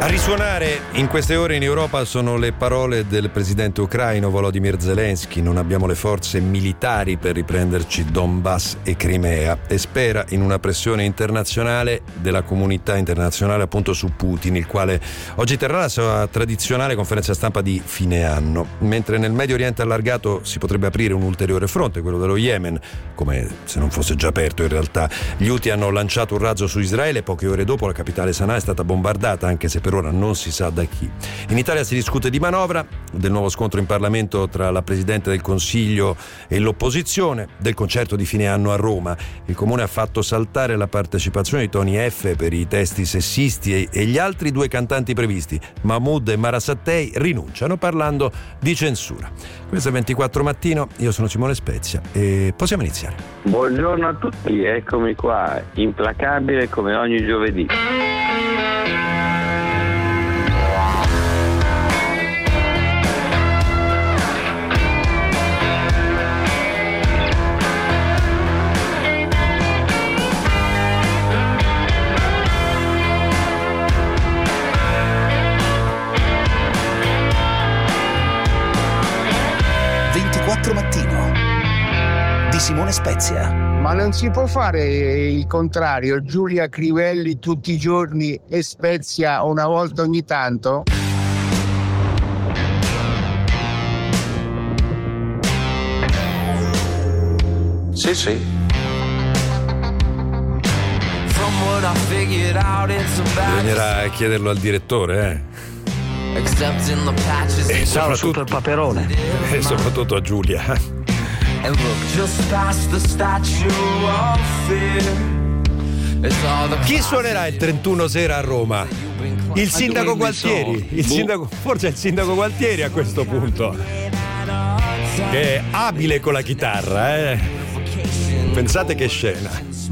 A risuonare in queste ore in Europa sono le parole del presidente ucraino Volodymyr Zelensky: non abbiamo le forze militari per riprenderci Donbass e Crimea, e spera in una pressione internazionale della comunità internazionale appunto su Putin, il quale oggi terrà la sua tradizionale conferenza stampa di fine anno. Mentre nel Medio Oriente allargato si potrebbe aprire un ulteriore fronte, quello dello Yemen, come se non fosse già aperto in realtà. Gli Houthi hanno lanciato un razzo su Israele, poche ore dopo la capitale Sana'a è stata bombardata, anche se per ora non si sa da chi. In Italia si discute di manovra, del nuovo scontro in Parlamento tra la Presidente del Consiglio e l'opposizione, del concerto di fine anno a Roma. Il Comune ha fatto saltare la partecipazione di Tony F per i testi sessisti e gli altri due cantanti previsti, Mahmood e Mara Sattei, rinunciano parlando di censura. Questo è 24 Mattino, io sono Simone Spezia e possiamo iniziare. Buongiorno a tutti, eccomi qua, implacabile come ogni giovedì. Mattino di Simone Spezia. Ma non si può fare il contrario, Giulia Crivelli tutti i giorni e Spezia una volta ogni tanto? Sì. Bisognerà chiederlo al direttore, e soprattutto il paperone. E soprattutto a Giulia. Chi suonerà il 31 sera a Roma? Il sindaco Gualtieri. Forse è il sindaco Gualtieri a questo punto, che è abile con la chitarra, Pensate che scena.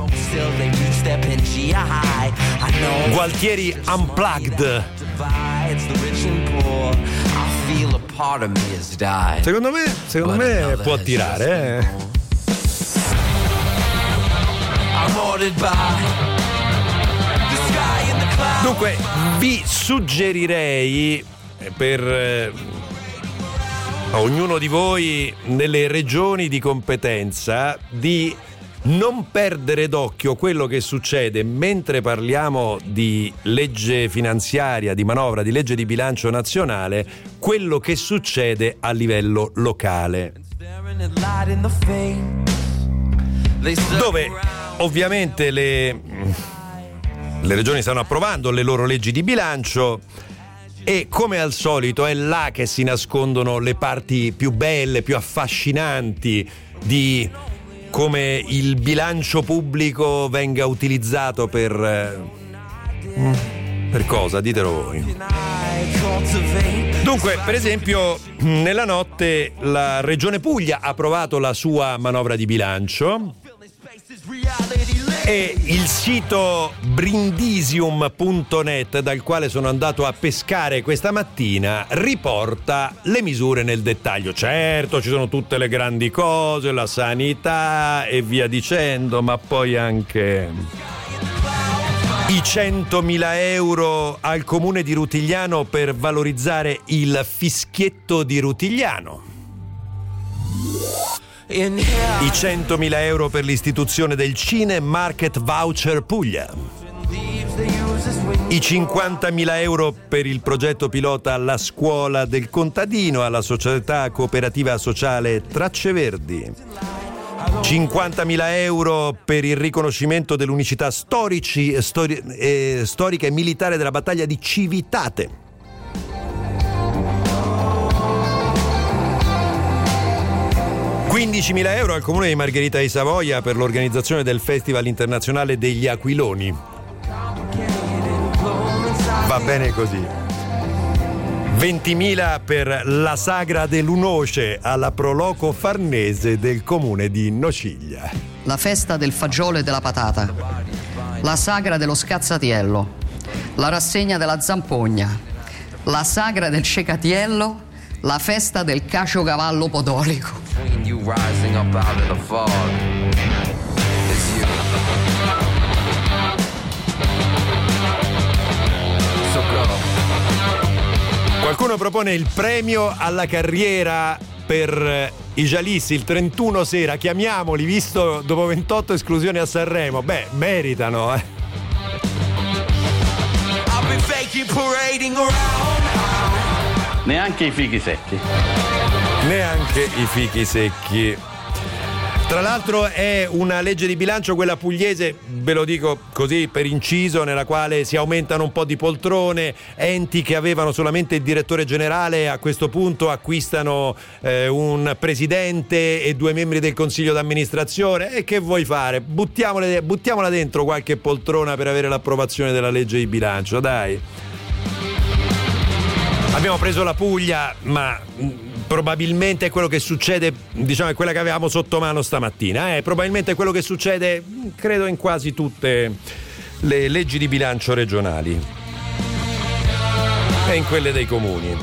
Gualtieri Unplugged. Secondo me può tirare, Dunque vi suggerirei per ognuno di voi nelle regioni di competenza di non perdere d'occhio quello che succede mentre parliamo di legge finanziaria, di manovra, di legge di bilancio nazionale, quello che succede a livello locale, dove ovviamente le regioni stanno approvando le loro leggi di bilancio e come al solito è là che si nascondono le parti più belle, più affascinanti di come il bilancio pubblico venga utilizzato per cosa? Ditelo voi. Dunque, per esempio, nella notte la Regione Puglia ha approvato la sua manovra di bilancio e il sito brindisium.net, dal quale sono andato a pescare questa mattina, riporta le misure nel dettaglio. Certo, ci sono tutte le grandi cose, la sanità e via dicendo, ma poi anche i 100.000 euro al comune di Rutigliano per valorizzare il fischietto di Rutigliano, i 100.000 euro per l'istituzione del Cine Market Voucher Puglia, i 50.000 euro per il progetto pilota La Scuola del Contadino alla società cooperativa sociale Tracce Verdi, 50.000 euro per il riconoscimento dell'unicità storica e militare della battaglia di Civitate, 15.000 euro al comune di Margherita di Savoia per l'organizzazione del Festival Internazionale degli Aquiloni. Va bene così. 20.000 per la sagra dell'Unoce alla Proloco Farnese del comune di Nociglia. La festa del fagiolo e della patata, la sagra dello scazzatiello, la rassegna della zampogna, la sagra del cecatiello, la festa del caciocavallo podolico. Qualcuno propone il premio alla carriera per i giallisti il 31 sera, chiamiamoli, visto dopo 28 esclusioni a Sanremo. Beh, meritano, Neanche i fichi secchi. Neanche i fichi secchi. Tra l'altro è una legge di bilancio, quella pugliese, ve lo dico così per inciso, nella quale si aumentano un po' di poltrone, enti che avevano solamente il direttore generale a questo punto acquistano un presidente e 2 membri del consiglio d'amministrazione. E che vuoi fare? Buttiamola dentro qualche poltrona per avere l'approvazione della legge di bilancio, dai. Abbiamo preso la Puglia, ma probabilmente è quello che succede, diciamo, è quella che avevamo sotto mano stamattina. Probabilmente è quello che succede, credo, in quasi tutte le leggi di bilancio regionali e in quelle dei comuni.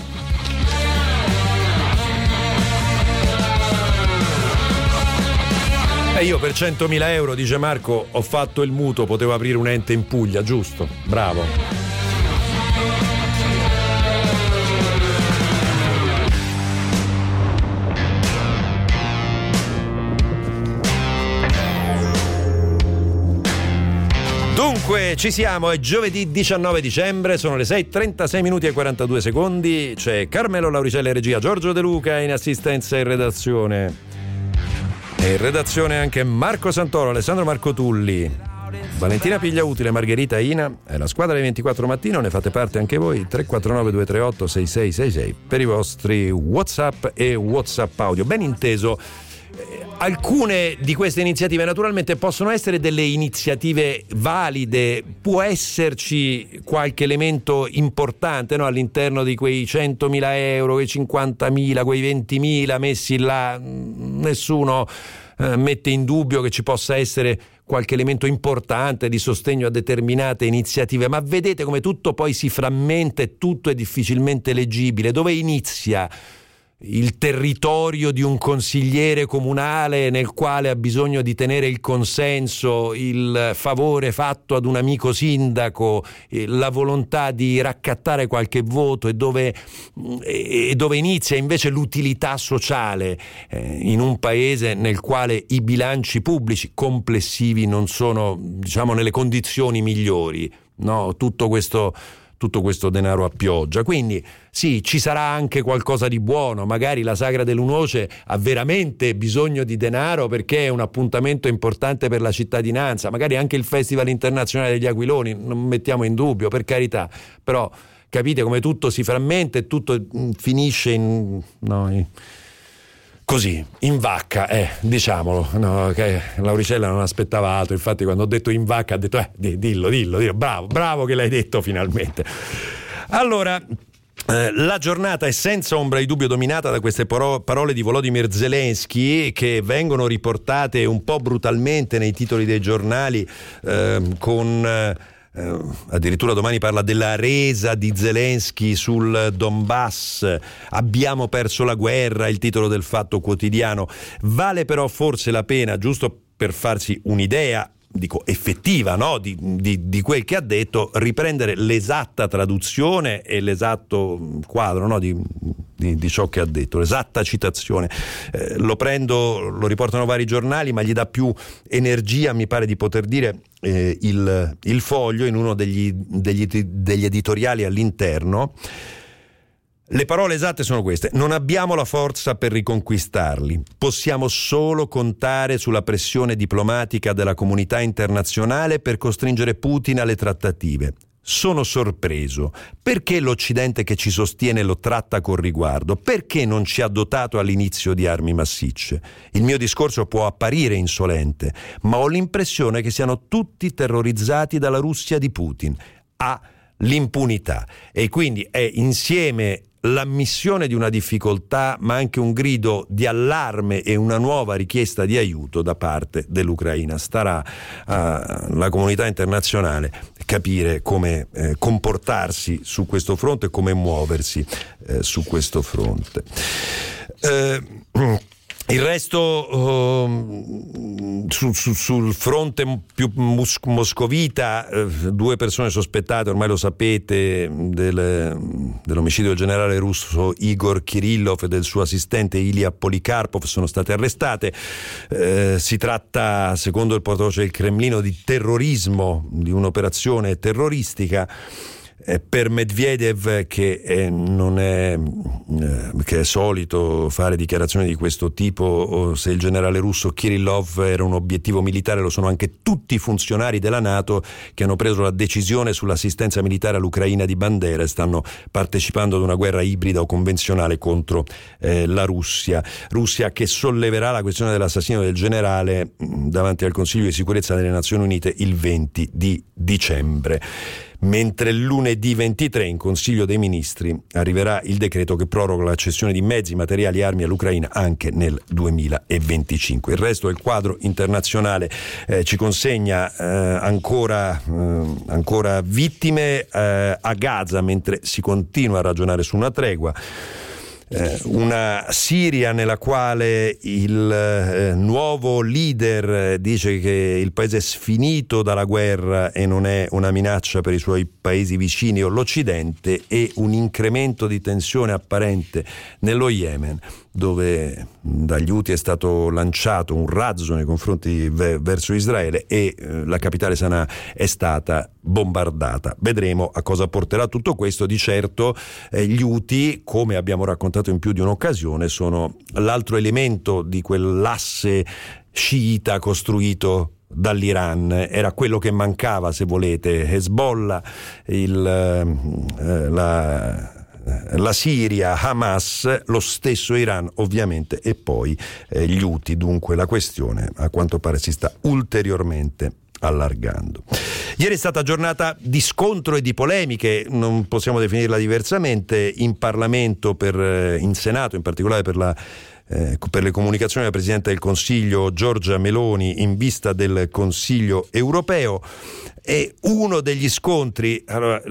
E io per 100.000 euro, dice Marco, ho fatto il mutuo, potevo aprire un ente in Puglia, giusto? Bravo. Dunque, ci siamo, è giovedì 19 dicembre, sono le 6:36 minuti e 42 secondi. C'è Carmelo Lauricella in regia, Giorgio De Luca in assistenza e in redazione. E in redazione anche Marco Santoro, Alessandro Marco Tulli, Valentina Pigliautile, Margherita Ina e la squadra dei 24 mattino. Ne fate parte anche voi, 349 238 6666 per i vostri WhatsApp e WhatsApp audio. Ben inteso. Alcune di queste iniziative naturalmente possono essere delle iniziative valide, può esserci qualche elemento importante, no? All'interno di quei 100.000 euro, quei 50.000, quei 20.000 messi là, nessuno mette in dubbio che ci possa essere qualche elemento importante di sostegno a determinate iniziative, ma vedete come tutto poi si frammenta e tutto è difficilmente leggibile. Dove inizia il territorio di un consigliere comunale nel quale ha bisogno di tenere il consenso, il favore fatto ad un amico sindaco, la volontà di raccattare qualche voto, e dove inizia invece l'utilità sociale in un paese nel quale i bilanci pubblici complessivi non sono, diciamo, nelle condizioni migliori, no? Tutto questo denaro a pioggia. Quindi sì, ci sarà anche qualcosa di buono, magari la Sagra dell'Unoce ha veramente bisogno di denaro perché è un appuntamento importante per la cittadinanza, magari anche il Festival Internazionale degli Aquiloni, non mettiamo in dubbio, per carità, però capite come tutto si frammenta e tutto finisce così, in vacca, diciamolo, no, che Lauricella non aspettava altro, infatti quando ho detto in vacca ha detto dillo, bravo che l'hai detto finalmente. Allora, la giornata è senza ombra di dubbio dominata da queste parole di Volodymyr Zelensky, che vengono riportate un po' brutalmente nei titoli dei giornali, con addirittura domani parla della resa di Zelensky sul Donbass, abbiamo perso la guerra, il titolo del Fatto Quotidiano. Vale però forse la pena, giusto per farsi un'idea, dico effettiva, no? di quel che ha detto, riprendere l'esatta traduzione e l'esatto quadro, no? di ciò che ha detto, l'esatta citazione. Lo riportano vari giornali, ma gli dà più energia, mi pare di poter dire, il Foglio, in uno degli editoriali all'interno. Le parole esatte sono queste: non abbiamo la forza per riconquistarli, possiamo solo contare sulla pressione diplomatica della comunità internazionale per costringere Putin alle trattative. Sono sorpreso. Perché l'Occidente che ci sostiene lo tratta con riguardo? Perché non ci ha dotato all'inizio di armi massicce? Il mio discorso può apparire insolente, ma ho l'impressione che siano tutti terrorizzati dalla Russia di Putin. Ha l'impunità, e quindi è insieme l'ammissione di una difficoltà, ma anche un grido di allarme e una nuova richiesta di aiuto da parte dell'Ucraina. Starà alla comunità internazionale capire come comportarsi su questo fronte e come muoversi su questo fronte. Il resto sul fronte più moscovita, 2 persone sospettate, ormai lo sapete, dell'omicidio del generale russo Igor Kirillov e del suo assistente Ilya Polikarpov sono state arrestate. Si tratta, secondo il portavoce del Cremlino, di terrorismo, di un'operazione terroristica. Per Medvedev, che è solito fare dichiarazioni di questo tipo, se il generale russo Kirillov era un obiettivo militare, lo sono anche tutti i funzionari della NATO che hanno preso la decisione sull'assistenza militare all'Ucraina di Bandera e stanno partecipando ad una guerra ibrida o convenzionale contro la Russia che solleverà la questione dell'assassinio del generale davanti al Consiglio di sicurezza delle Nazioni Unite il 20 di dicembre. Mentre lunedì 23 in Consiglio dei Ministri arriverà il decreto che proroga la cessione di mezzi, materiali e armi all'Ucraina anche nel 2025. Il resto del quadro internazionale ci consegna ancora vittime a Gaza, mentre si continua a ragionare su una tregua. Una Siria nella quale il nuovo leader dice che il paese è sfinito dalla guerra e non è una minaccia per i suoi paesi vicini o l'Occidente, e un incremento di tensione apparente nello Yemen, dove dagli Houthi è stato lanciato un razzo nei confronti verso Israele e la capitale Sana'a è stata bombardata. Vedremo a cosa porterà tutto questo. Di certo gli Houthi, come abbiamo raccontato in più di un'occasione, sono l'altro elemento di quell'asse sciita costruito dall'Iran. Era quello che mancava, se volete. Hezbollah, la Siria, Hamas, lo stesso Iran ovviamente, e poi gli Houthi. Dunque la questione a quanto pare si sta ulteriormente allargando. Ieri è stata giornata di scontro e di polemiche, non possiamo definirla diversamente, in Parlamento, in Senato in particolare per le comunicazioni del Presidente del Consiglio Giorgia Meloni in vista del Consiglio europeo. E uno degli scontri,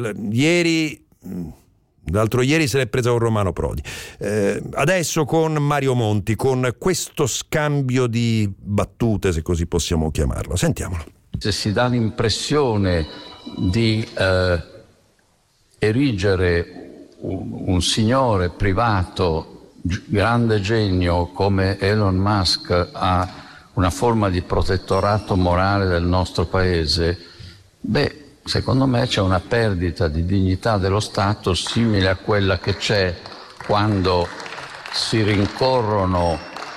l'altro ieri se l'è presa con Romano Prodi, adesso con Mario Monti, con questo scambio di battute, se così possiamo chiamarlo. Sentiamolo. Se si dà l'impressione di erigere un signore privato, grande genio come Elon Musk, a una forma di protettorato morale del nostro paese, secondo me c'è una perdita di dignità dello Stato simile a quella che c'è quando si rincorrono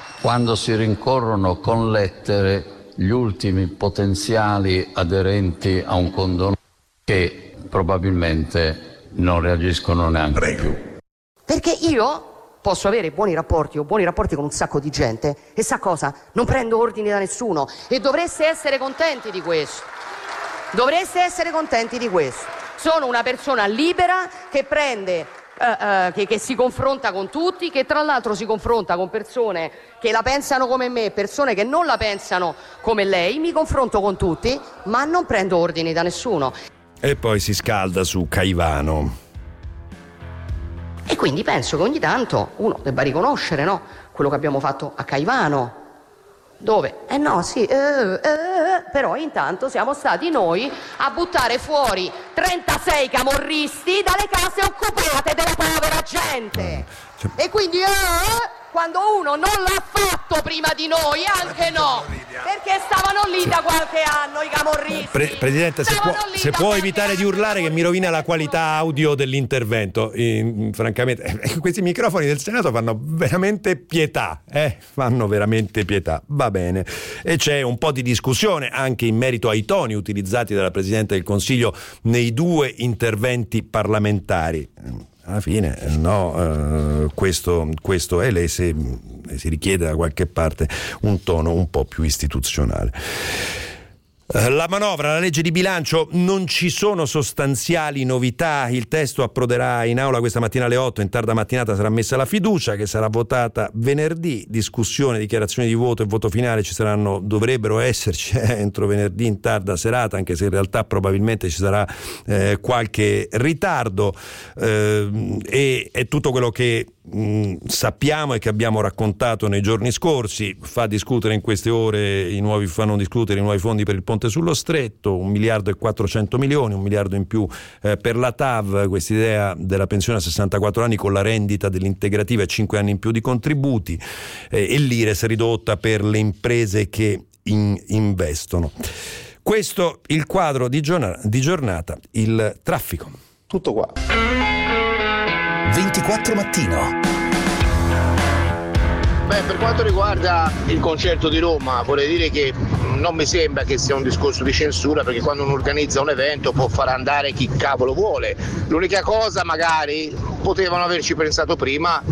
con lettere gli ultimi potenziali aderenti a un condono che probabilmente non reagiscono neanche più. Perché io posso avere buoni rapporti con un sacco di gente e sa cosa? Non prendo ordini da nessuno, e dovreste essere contenti di questo. Sono una persona libera che prende che si confronta con tutti, che tra l'altro si confronta con persone che la pensano come me, persone che non la pensano come lei. Mi confronto con tutti, ma non prendo ordini da nessuno. E poi si scalda su Caivano. E quindi penso che ogni tanto uno debba riconoscere, no? Quello che abbiamo fatto a Caivano, dove? Però intanto siamo stati noi a buttare fuori 36 camorristi dalle case occupate della povera gente. E quindi quando uno non l'ha fatto prima di noi, anche no, perché stavano lì da qualche anno i camorristi. Presidente, se può evitare di urlare, che mi rovina la qualità audio dell'intervento. Francamente, questi microfoni del Senato fanno veramente pietà, va bene. E c'è un po' di discussione anche in merito ai toni utilizzati dalla Presidente del Consiglio nei 2 interventi parlamentari. Alla fine questo è lei, se si richiede da qualche parte un tono un po' più istituzionale. La manovra, la legge di bilancio, non ci sono sostanziali novità. Il testo approderà in aula questa mattina alle 8, in tarda mattinata sarà messa la fiducia che sarà votata venerdì. Discussione, dichiarazioni di voto e voto finale dovrebbero esserci entro venerdì in tarda serata, anche se in realtà probabilmente ci sarà qualche ritardo, e è tutto quello che sappiamo e che abbiamo raccontato nei giorni scorsi. Fanno discutere in queste ore i nuovi fondi per il ponte sullo Stretto, 1 miliardo e 400 milioni, 1 miliardo in più per la TAV, questa idea della pensione a 64 anni con la rendita dell'integrativa e 5 anni in più di contributi, e l'IRES ridotta per le imprese che investono. Questo il quadro di giornata. Il traffico. Tutto qua. 24 Mattino. Per quanto riguarda il concerto di Roma, vorrei dire che non mi sembra che sia un discorso di censura, perché quando uno organizza un evento può far andare chi cavolo vuole. L'unica cosa, magari potevano averci pensato prima.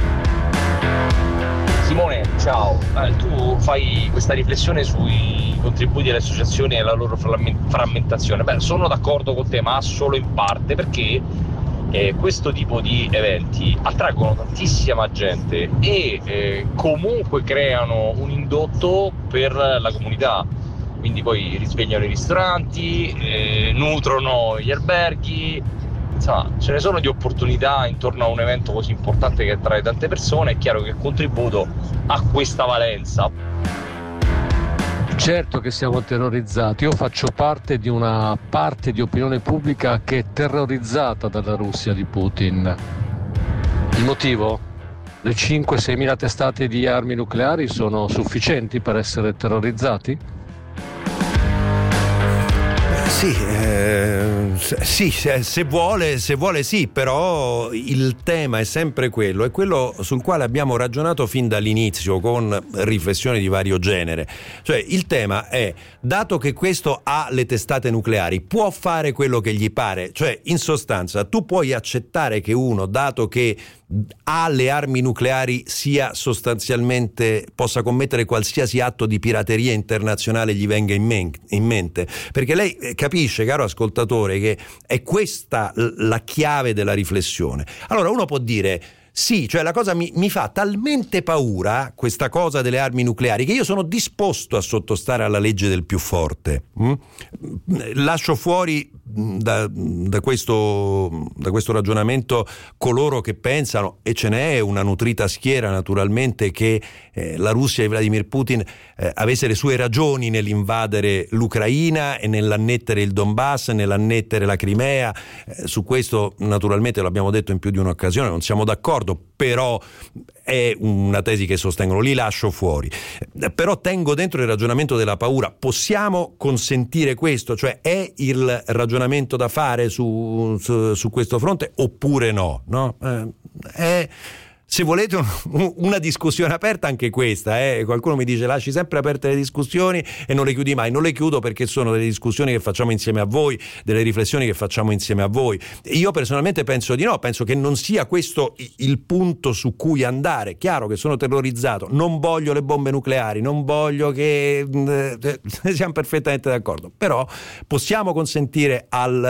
Simone, ciao. Tu fai questa riflessione sui contributi alle associazioni e la loro frammentazione. Sono d'accordo con te, ma solo in parte, perché questo tipo di eventi attraggono tantissima gente e comunque creano un indotto per la comunità, quindi poi risvegliano i ristoranti, nutrono gli alberghi, insomma ce ne sono di opportunità intorno a un evento così importante che attrae tante persone. È chiaro che il contributo ha questa valenza. Certo che siamo terrorizzati. Io faccio parte di una parte di opinione pubblica che è terrorizzata dalla Russia di Putin. Il motivo? Le 5-6 mila testate di armi nucleari sono sufficienti per essere terrorizzati? Sì, se vuole sì, però il tema è sempre quello, è quello sul quale abbiamo ragionato fin dall'inizio con riflessioni di vario genere. Cioè il tema è, dato che questo ha le testate nucleari, può fare quello che gli pare, cioè in sostanza tu puoi accettare che uno, dato che ha le armi nucleari, sia sostanzialmente possa commettere qualsiasi atto di pirateria internazionale gli venga in mente, perché lei capisce, caro ascoltatore, che è questa la chiave della riflessione. Allora uno può dire sì, cioè la cosa mi fa talmente paura, questa cosa delle armi nucleari, che io sono disposto a sottostare alla legge del più forte. Lascio fuori da questo ragionamento coloro che pensano, e ce n'è una nutrita schiera naturalmente, che la Russia e Vladimir Putin avesse le sue ragioni nell'invadere l'Ucraina e nell'annettere il Donbass, nell'annettere la Crimea. Su questo naturalmente lo abbiamo detto in più di un'occasione, non siamo d'accordo, però è una tesi che sostengono, li lascio fuori. Però tengo dentro il ragionamento della paura. Possiamo consentire questo? Cioè è il ragionamento da fare su questo fronte oppure no? È, se volete, una discussione aperta anche questa. Qualcuno mi dice lasci sempre aperte le discussioni e non le chiudi mai. Non le chiudo perché sono delle discussioni che facciamo insieme a voi, delle riflessioni che facciamo insieme a voi. Io personalmente penso di no, penso che non sia questo il punto su cui andare. Chiaro che sono terrorizzato, non voglio le bombe nucleari, non voglio che siamo perfettamente d'accordo, però possiamo consentire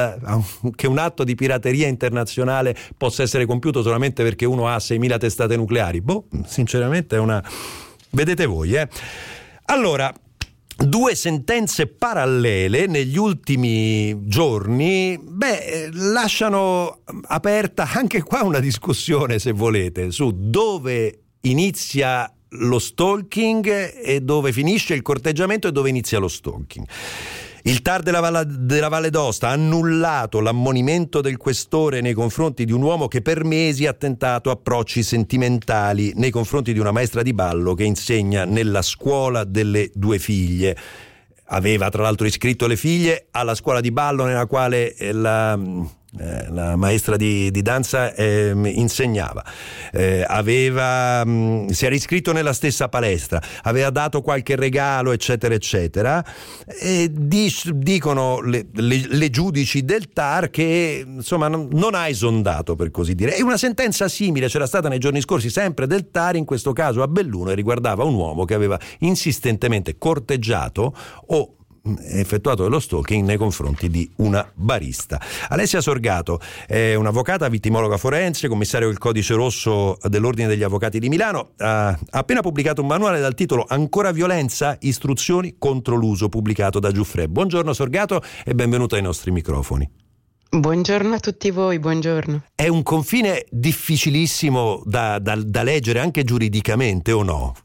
che un atto di pirateria internazionale possa essere compiuto solamente perché uno ha 6.000 testate nucleari? Sinceramente è una... Vedete voi, Allora, due sentenze parallele negli ultimi giorni, lasciano aperta anche qua una discussione, se volete, su dove inizia lo stalking e dove finisce il corteggiamento e dove inizia lo stalking. Il TAR della Valle d'Aosta ha annullato l'ammonimento del questore nei confronti di un uomo che per mesi ha tentato approcci sentimentali nei confronti di una maestra di ballo che insegna nella scuola delle due figlie. Aveva tra l'altro iscritto le figlie alla scuola di ballo nella quale la maestra di danza insegnava, si era iscritto nella stessa palestra, aveva dato qualche regalo, eccetera eccetera, e dicono le giudici del TAR che insomma non ha esondato, per così dire. E una sentenza simile c'era stata nei giorni scorsi sempre del TAR, in questo caso a Belluno, e riguardava un uomo che aveva insistentemente corteggiato o effettuato dello stalking nei confronti di una barista. Alessia Sorgato è un'avvocata vittimologa forense, commissario del Codice Rosso dell'Ordine degli Avvocati di Milano. Ha appena pubblicato un manuale dal titolo Ancora violenza? Istruzioni contro l'uso, pubblicato da Giuffre. Buongiorno Sorgato e benvenuta ai nostri microfoni. Buongiorno a tutti voi, buongiorno. È un confine difficilissimo da leggere anche giuridicamente, o no?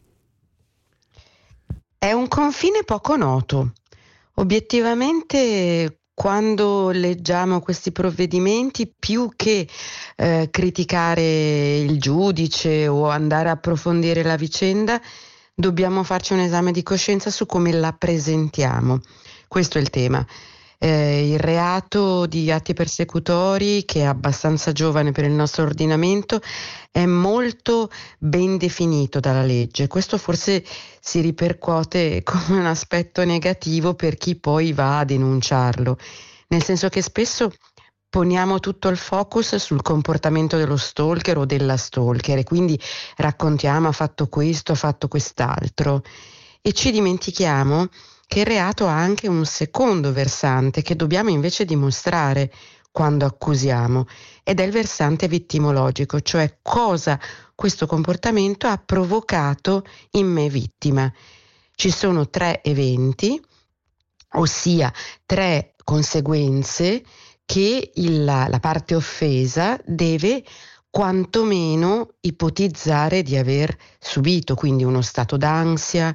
È un confine poco noto. Obiettivamente, quando leggiamo questi provvedimenti, più che criticare il giudice o andare a approfondire la vicenda, dobbiamo farci un esame di coscienza su come la presentiamo. Questo è il tema. Il reato di atti persecutori, che è abbastanza giovane per il nostro ordinamento, è molto ben definito dalla legge. Questo forse si ripercuote come un aspetto negativo per chi poi va a denunciarlo, nel senso che spesso poniamo tutto il focus sul comportamento dello stalker o della stalker e quindi raccontiamo ha fatto questo, ha fatto quest'altro e ci dimentichiamo che il reato ha anche un secondo versante che dobbiamo invece dimostrare quando accusiamo, ed è il versante vittimologico, cioè cosa questo comportamento ha provocato in me vittima. Ci sono 3 eventi, ossia 3 conseguenze che la parte offesa deve quantomeno ipotizzare di aver subito, quindi uno stato d'ansia,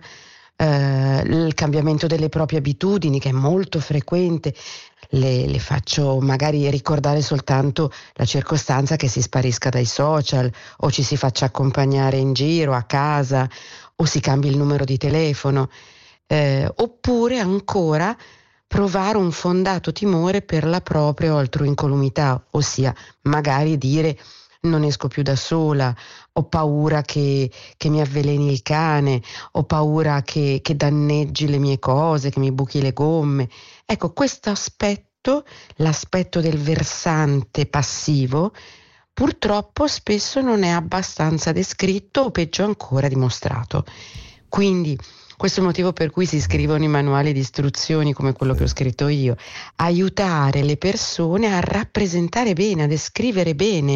il cambiamento delle proprie abitudini, che è molto frequente. Le faccio magari ricordare soltanto la circostanza che si sparisca dai social o ci si faccia accompagnare in giro a casa o si cambi il numero di telefono, oppure ancora provare un fondato timore per la propria o altrui incolumità, ossia magari dire non esco più da sola, ho paura che mi avveleni il cane, ho paura che danneggi le mie cose, che mi buchi le gomme. Ecco, questo aspetto, l'aspetto del versante passivo, purtroppo spesso non è abbastanza descritto o peggio ancora dimostrato. Quindi questo è il motivo per cui si scrivono i manuali di istruzioni come quello che ho scritto io, aiutare le persone a rappresentare bene, a descrivere bene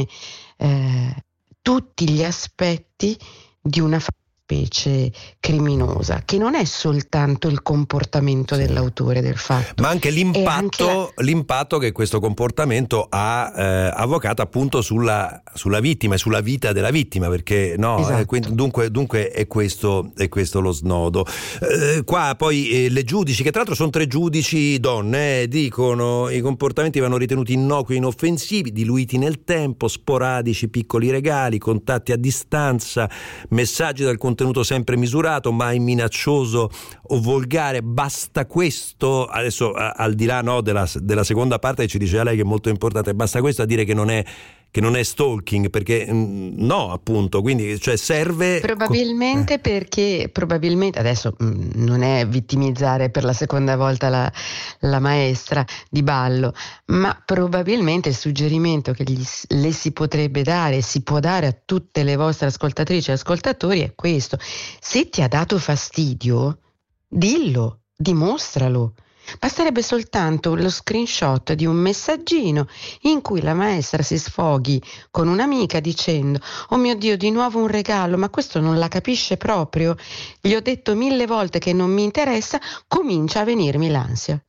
tutti gli aspetti di una fattispecie criminosa, che non è soltanto il comportamento dell'autore del fatto, ma anche l'impatto che questo comportamento ha avvocato appunto sulla vittima e sulla vita della vittima, perché no, esatto. Dunque è questo lo snodo. Qua poi le giudici, che tra l'altro sono 3 giudici donne, dicono i comportamenti vanno ritenuti innocui e inoffensivi, diluiti nel tempo, sporadici, piccoli regali, contatti a distanza, messaggi dal contenuto sempre misurato, mai minaccioso o volgare. Basta questo? Adesso, al di là della seconda parte che ci diceva lei, che è molto importante, basta questo a dire che non è stalking, perché no, appunto, quindi cioè serve probabilmente perché adesso non è vittimizzare per la seconda volta la maestra di ballo, ma probabilmente il suggerimento che le si potrebbe dare, si può dare a tutte le vostre ascoltatrici e ascoltatori è questo: se ti ha dato fastidio, dillo, dimostralo. Basterebbe soltanto lo screenshot di un messaggino in cui la maestra si sfoghi con un'amica dicendo: oh mio Dio, di nuovo un regalo, ma questo non la capisce proprio, gli ho detto 1000 volte che non mi interessa, comincia a venirmi l'ansia.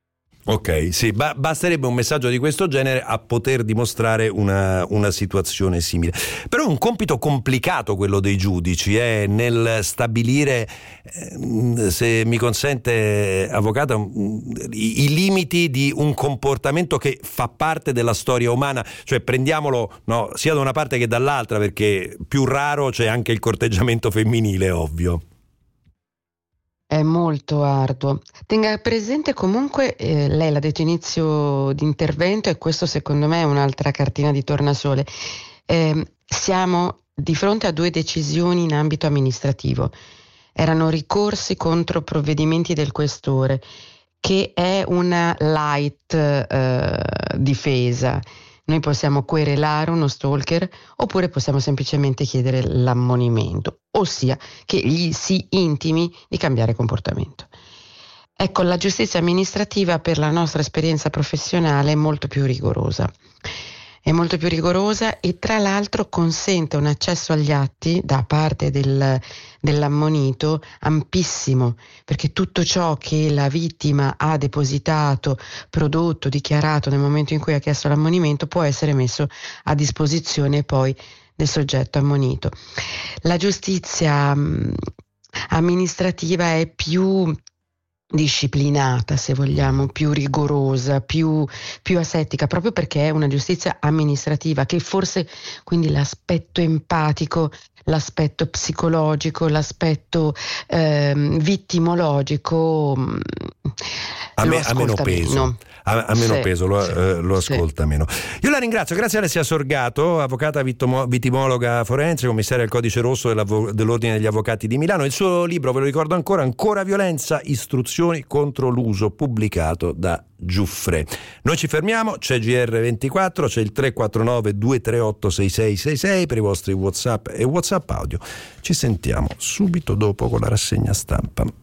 Ok, sì, basterebbe un messaggio di questo genere a poter dimostrare una situazione simile. Però è un compito complicato quello dei giudici, nel stabilire, se mi consente, avvocata, i limiti di un comportamento che fa parte della storia umana, cioè prendiamolo sia da una parte che dall'altra, perché più raro c'è anche il corteggiamento femminile, ovvio. È molto arduo. Tenga presente comunque, lei l'ha detto inizio di intervento, e questo secondo me è un'altra cartina di tornasole. Siamo di fronte a 2 decisioni in ambito amministrativo. Erano ricorsi contro provvedimenti del questore, che è una light difesa. Noi possiamo querelare uno stalker oppure possiamo semplicemente chiedere l'ammonimento, ossia che gli si intimi di cambiare comportamento. Ecco, la giustizia amministrativa per la nostra esperienza professionale è molto più rigorosa. È molto più rigorosa e tra l'altro consente un accesso agli atti da parte dell'ammonito ampissimo, perché tutto ciò che la vittima ha depositato, prodotto, dichiarato nel momento in cui ha chiesto l'ammonimento può essere messo a disposizione poi del soggetto ammonito. La giustizia amministrativa è più disciplinata, se vogliamo, più rigorosa, più asettica, proprio perché è una giustizia amministrativa, che forse quindi l'aspetto empatico, l'aspetto psicologico, l'aspetto vittimologico ha meno peso. Ha meno Sì, peso, lo ascolta meno. Io la ringrazio, grazie Alessia Sorgato, avvocata vitimologa forense, commissaria del Codice Rosso dell'Ordine degli Avvocati di Milano. Il suo libro, ve lo ricordo ancora violenza, istruzioni contro l'uso, pubblicato da Giuffre. Noi ci fermiamo, c'è GR24, c'è il 349 238 6666 per i vostri WhatsApp e WhatsApp audio. Ci sentiamo subito dopo con la rassegna stampa.